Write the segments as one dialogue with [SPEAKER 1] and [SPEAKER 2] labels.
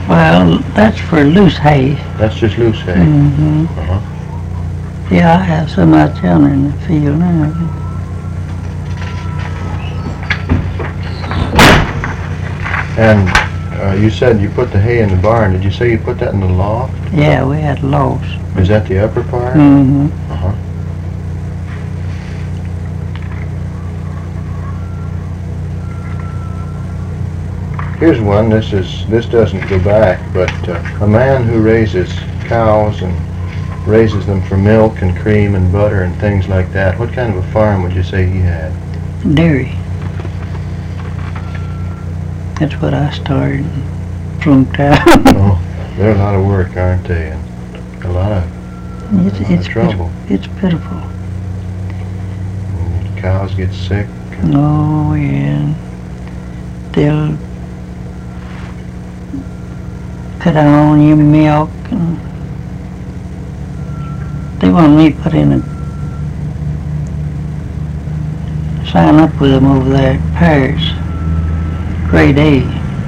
[SPEAKER 1] Well, that's for loose hay.
[SPEAKER 2] That's just loose hay.
[SPEAKER 1] Mm-hmm.
[SPEAKER 2] Uh-huh.
[SPEAKER 1] Yeah, I have some out yonder in the field now.
[SPEAKER 2] And you said you put the hay in the barn. Did you say you put that in the loft?
[SPEAKER 1] Yeah, we had lofts.
[SPEAKER 2] Is that the upper part?
[SPEAKER 1] Mm-hmm.
[SPEAKER 2] Uh-huh. Here's one. This doesn't go back, but a man who raises cows and raises them for milk and cream and butter and things like that. What kind of a farm would you say he had?
[SPEAKER 1] Dairy. That's what I started and flunked out.
[SPEAKER 2] Oh, they're a lot of work, aren't they? And a lot of trouble.
[SPEAKER 1] It's pitiful.
[SPEAKER 2] And cows get sick.
[SPEAKER 1] Oh, yeah. They'll cut on your milk, and they want me to put in sign up with them over there at Paris, grade A.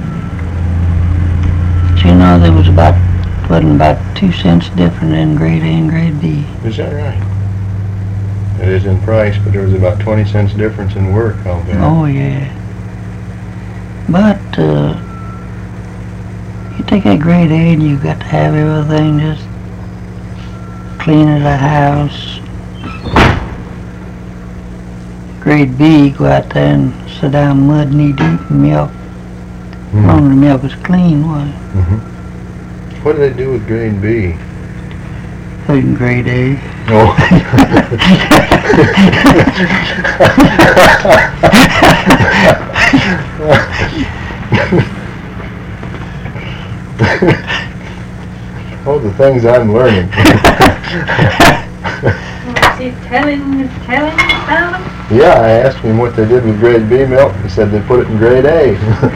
[SPEAKER 1] But you know, there wasn't about 2 cents different in grade A and grade B.
[SPEAKER 2] Is that right? It is in price, but there was about 20 cents difference in work, I'll bet.
[SPEAKER 1] Oh, yeah. But, you take that grade A and you got to have everything just clean as a house. Grade B, go out there and sit down mud knee deep in milk. As long as the milk was clean, was it?
[SPEAKER 2] Mm-hmm. What do they do with grade B?
[SPEAKER 1] Put it in grade A.
[SPEAKER 2] Oh. Oh, the things I'm learning.
[SPEAKER 3] Was he telling about them?
[SPEAKER 2] Yeah, I asked him what they did with grade B milk. He said they put it in grade A.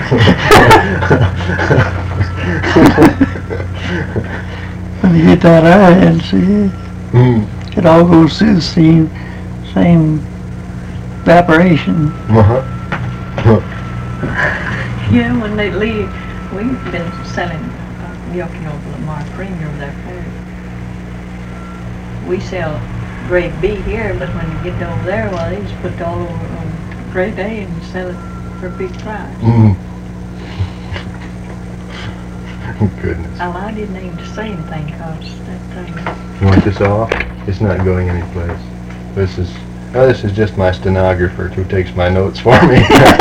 [SPEAKER 1] When you get that iron, see, it all goes through the same evaporation.
[SPEAKER 2] Uh-huh.
[SPEAKER 3] Yeah, when they leave, we've been selling milk, over Lamar Premier over there. We sell grade B here, but when you get over there, well, they just put it all over on grade A and sell it for a big price.
[SPEAKER 2] Goodness.
[SPEAKER 3] Oh, I didn't even say anything because that thing.
[SPEAKER 2] You want this off? It's not going anyplace. This is just my stenographer who takes my notes for me.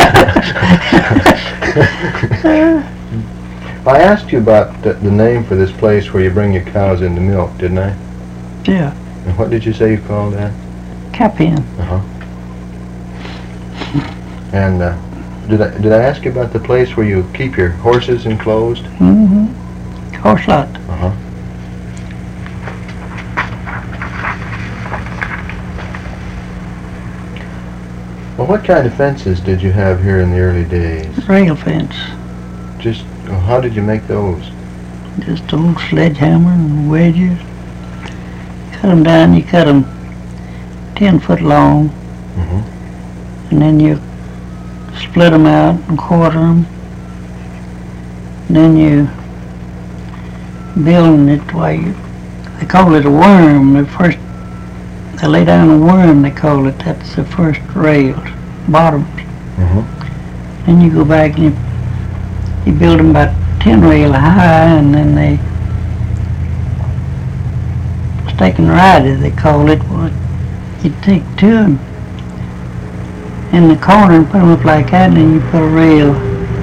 [SPEAKER 2] I asked you about the name for this place where you bring your cows into milk, didn't I?
[SPEAKER 1] Yeah.
[SPEAKER 2] And what did you say you called that?
[SPEAKER 1] Cap-in.
[SPEAKER 2] Uh-huh. And did I ask you about the place where you keep your horses enclosed?
[SPEAKER 1] Mm-hmm. Horse lot.
[SPEAKER 2] Uh-huh. Well, what kind of fences did you have here in the early days?
[SPEAKER 1] Rail fence.
[SPEAKER 2] Just, how did you make those?
[SPEAKER 1] Just old sledgehammer and wedges. Cut them down, you cut them 10 foot long, and then you split them out and quarter them. And then you build it way, they call it a worm. They lay down a worm, they call it. That's the first rails, bottoms. Then you go back and you build them about 10 rail high, and then they stake and ride it, they call it. Well, you take two in the corner and put them up like that, and then you put a rail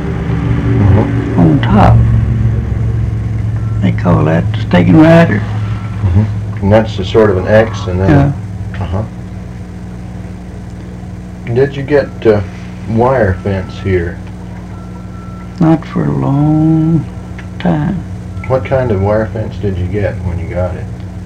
[SPEAKER 1] on top. They call that the stake and rider.
[SPEAKER 2] And that's a sort of an X, and then...
[SPEAKER 1] Yeah.
[SPEAKER 2] Did you get wire fence here?
[SPEAKER 1] Not for a long time.
[SPEAKER 2] What kind of wire fence did you get when you got it?